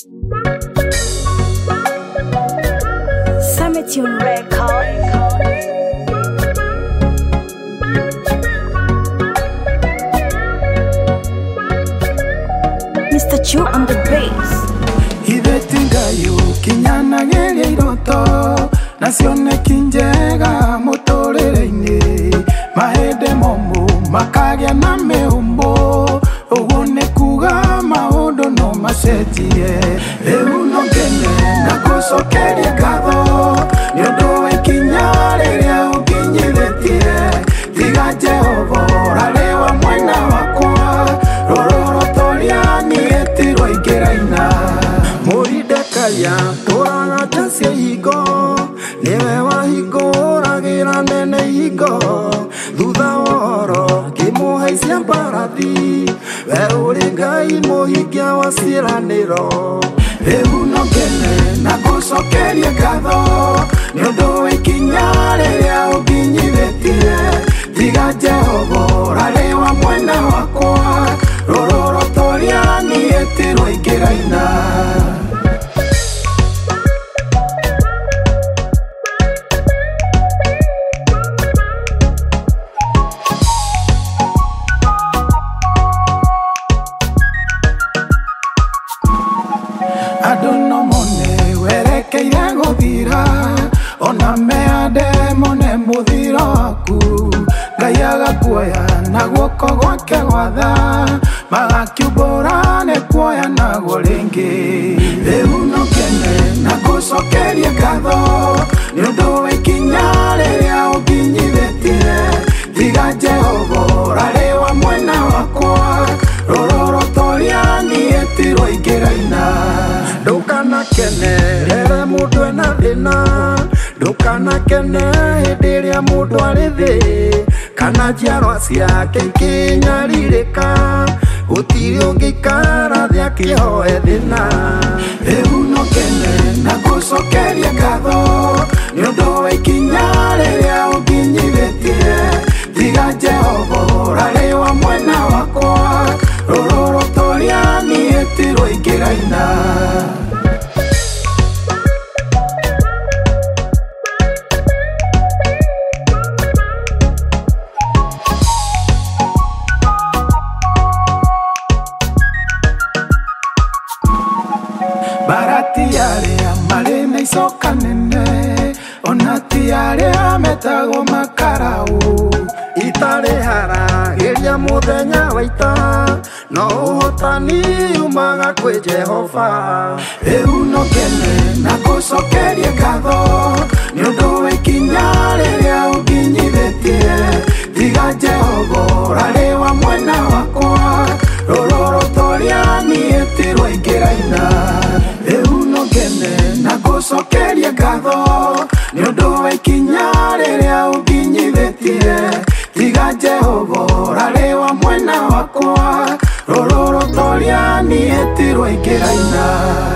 Sametune Record. Mr. Chu on the bass. Ibetingayo kinyana geria iroto nacione kinjega muturire-ini mahende momu makagĩa na mĩhũmũ ũguo nĩ kuga maũndũ no macenjie rĩu no ngene na ngũcokerie ngatho nĩ ũndũ wa ikinya rĩrĩa ũnginyithĩtie tiga Jehova ũrarĩ wa mwena wakwa rũrũrotoria niĩtirwo ingĩraina Mũridekaya tũraga nja cia ihingo nĩwe wahingũragĩra nene ihingo thutha wa ũhoro ngĩmũhaicia mbarathi we ũrĩ Ngai mũhingia wa ciĩranĩro rĩu no ngene na ngũcokerie ngatho nĩ ũndũ wa ikinya rĩrĩa ũnginyithĩtie tiga Jehova ũrarĩ wa mwena wakwa rũrũrotoria niĩtirwo ingĩraina Andũ no mone werekeire gũthira ona meande mone mũthiro waku Ngai agakuoya na guoko gwake gwa tha magakiumbũra nĩ kuoya naguo rĩngĩ rĩu no ngene na ngũcokerie ngatho nĩ ũndũ wa ikinya rĩrĩa ũnginyithĩtie tiga Jehova ũrarĩ wa mwena wakwa rũrũrotoria niĩtirwo ingĩraina ndũkanakenerere mũndũ ena thĩna ndũkanakene hĩndĩ ĩrĩa mũndũ arĩ thĩ kana njiarwa ciake ikĩnyarirĩka gũtirĩ ũngĩikara thĩ akĩhoe thĩna rĩu no ngene na ngũcokerie ngatho nĩ ũndũ wa ikinya rĩrĩa ũnginyithĩtie tiga Jehova ũrarĩ wa mwena wakwa rũrũrotoria niĩtirwo ingĩraina Barati arĩa marĩ na icoka nene ona ti arĩa metagwo makaraũ itarĩ haragĩria mũthenya wa ita no ũhotani umaga kwĩ Jehova rĩu no ngene na ngũcokerie ngatho nĩ ũndũ wa ikinya rĩrĩa ũnginyithĩtie tiga Jehova ũrarĩ wa mwena wakwa rũrũrotoria niĩtirwo ingĩraina rĩu no ngene na ngũcokerie ngatho nĩ ũndũ wa ikinya rĩrĩa ũnginyithĩtie tiga Jehova ũrarĩ wa mwena wakwa rũrũrotoria niĩtirwo ingĩraina